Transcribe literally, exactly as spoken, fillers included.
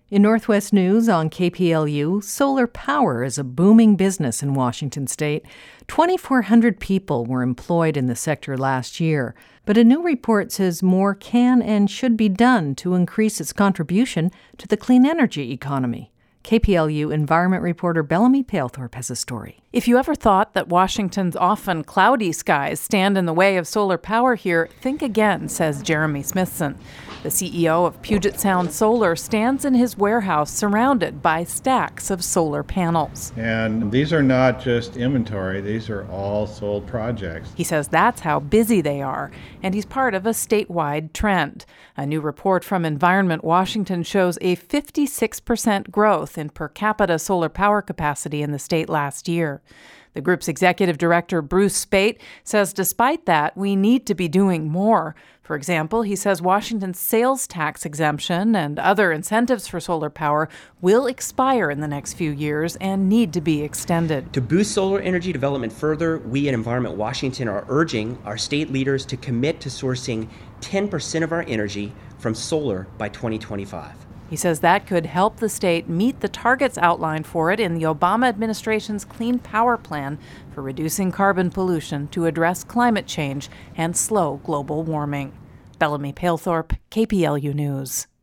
In Northwest News on K P L U, solar power is a booming business in Washington state. twenty-four hundred people were employed in the sector last year, but a new report says more can and should be done to increase its contribution to the clean energy economy. K P L U environment reporter Bellamy Palethorpe has a story. If you ever thought that Washington's often cloudy skies stand in the way of solar power here, think again, says Jeremy Smithson. The C E O of Puget Sound Solar stands in his warehouse surrounded by stacks of solar panels. And these are not just inventory, these are all sold projects. He says that's how busy they are, and he's part of a statewide trend. A new report from Environment Washington shows a fifty-six percent growth in per capita solar power capacity in the state last year. The group's executive director, Bruce Speight, says despite that, we need to be doing more. For example, he says Washington's sales tax exemption and other incentives for solar power will expire in the next few years and need to be extended. To boost solar energy development further, we at Environment Washington are urging our state leaders to commit to sourcing ten percent of our energy from solar by twenty twenty-five. He says that could help the state meet the targets outlined for it in the Obama administration's Clean Power Plan for reducing carbon pollution to address climate change and slow global warming. Bellamy Palethorpe, K P L U News.